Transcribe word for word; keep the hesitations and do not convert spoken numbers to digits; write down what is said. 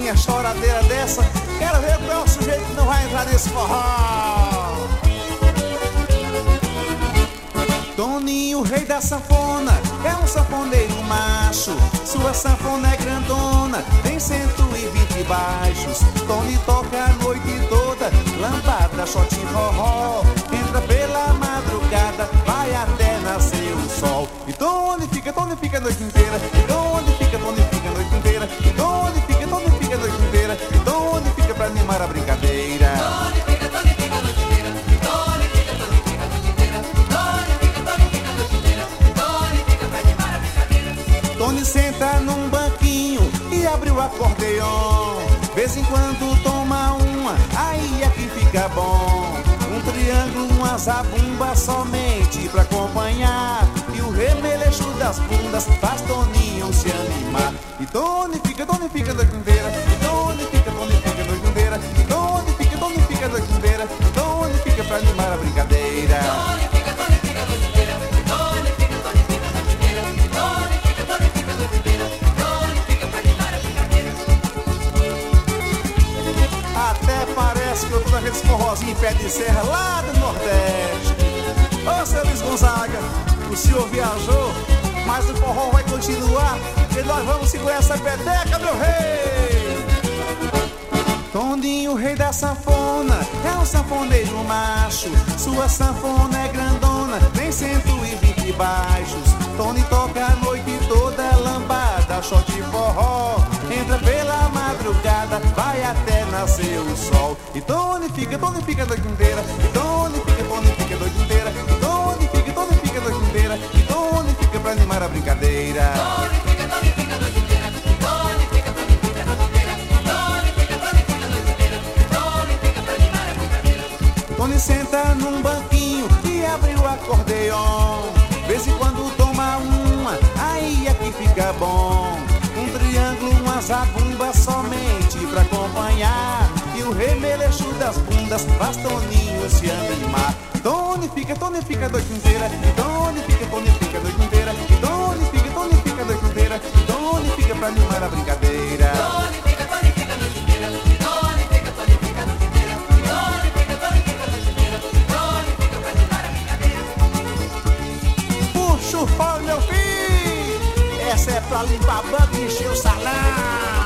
musiquinha choradeira dessa. Quero ver qual é o sujeito que não vai entrar nesse forró. Toninho, rei da sanfona, é um sanfoneiro macho. Sua sanfona é grandona, tem cento e vinte baixos. Tony toca a noite toda, lambada, shot e forró. Entra pela madrugada, vai até nascer o sol. E Tony fica, Tony fica a noite inteira. E Tony fica, Tony fica a noite inteira. E Tony fica, Tony fica a noite inteira. E Tony fica pra animar a brincadeira. Tony fica, Tony fica a noite inteira. Tony fica, Tony fica a noite inteira. Tony fica, Tony fica a noite inteira. Tony fica pra animar a brincadeira. Tony senta num banquinho e abre o acordeon. Vez em quando toma uma, aí é que fica bom. Um triângulo, uma zabumba somente pra acompanhar. E o remeleixo das bundas faz Toninho se animar. E Tony fica, Tony fica a noite inteira. E Tony fica, Tony fica a noite inteira. E Tony fica, Tony fica a noite inteira. E Tony fica pra animar a brincadeira. Tony fica, Tony fica a noite inteira. Tony fica, Tony fica a noite inteira. Tony fica, Tony fica a noite inteira. Tony fica pra animar a brincadeira. Até parece que eu tô naqueles forrozinhos em pé de serra lá do Nordeste. Ô, seu Luiz Gonzaga, o senhor viajou, mas o forró vai continuar. E nós vamos segurar essa peteca, meu rei. Toninho, rei da sanfona, é um sanfoneiro macho. Sua sanfona é grandona, tem cento e vinte baixos. Tony toca a noite toda, lambada, shot e forró. Entra pela madrugada, vai até nascer o sol. E Tony fica, Tony fica a noite inteira. E Tony fica, Tony fica a noite inteira. E Tony fica, Tony fica a noite inteira. E Tony fica pra animar a brincadeira. Tony fica, Tony fica a noite inteira. Tony fica, Tony fica a noite inteira. Tony fica, Tony fica a noite inteira. Tony fica pra animar a brincadeira. Tony senta num banquinho e abre o acordeon. Vez em quando toma uma, aí é que fica bom. Um triângulo, uma zabumba somente pra acompanhar. E o remeleixo das bundas faz Toninho se animar. Tony fica, Tony fica a noite inteira. E Tony fica, Tony fica a noite inteira. E Tony fica, Tony fica a noite inteira. E Tony fica pra animar a brincadeira. Tony fica, Tony fica a noite inteira. Tony fica, Tony fica a noite inteira. Tony fica, Tony fica a noite inteira. Tony fica pra animar a brincadeira. Puxa o fole, meu filho. Essa é pra limpar a banca e encher o salão.